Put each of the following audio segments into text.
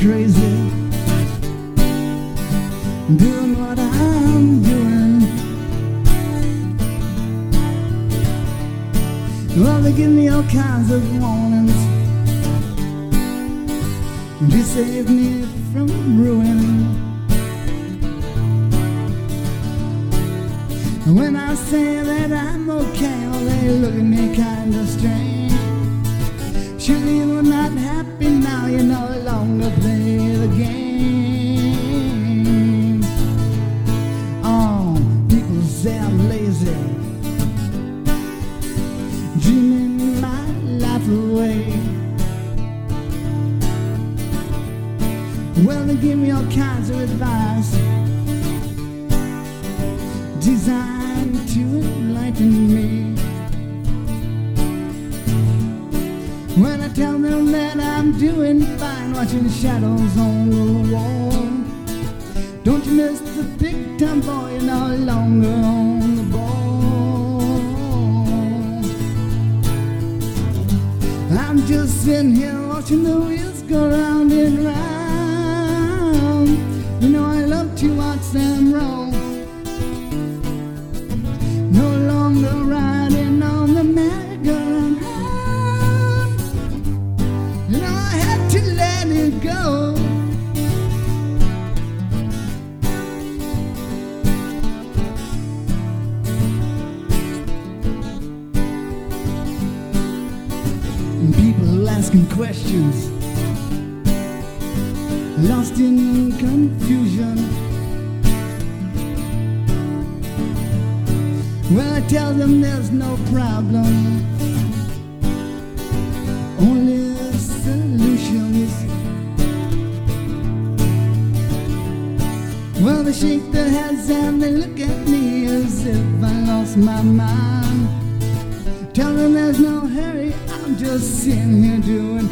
crazy, doing what I'm doing. Well, they give me all kinds of warnings to save me from ruin. When I say that I'm okay, well, they look at me kind of strange. Surely you're not happy now, you no longer play the game. Oh, people say I'm lazy, dreaming my life away. Well, they give me all kinds of advice designed to enlighten me. When I tell them that I'm doing fine, watching shadows on the wall, don't you miss the big time boy, you're no longer on the ball. I'm just sitting here watching the wheels go round and round. You know I love to watch them roll. No longer riding on the merry-go-round. You know I had to let it go. And people asking questions, lost in confusion. Well, I tell them there's no problem, only solutions. Well, they shake their heads and they look at me as if I lost my mind. Tell them there's no hurry, I'm just sitting here doing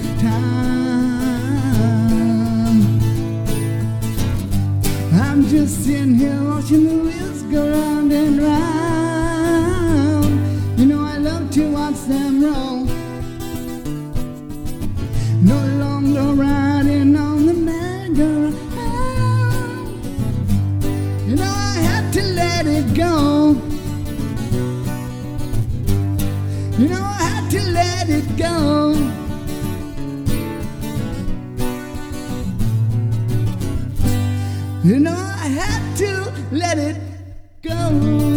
time. I'm just sitting here watching the wheels go round and round. You know I love to watch them roll. No longer riding on the merry-go-round. You know I had to let it go. You know I had to let it go. You know I had to let it go.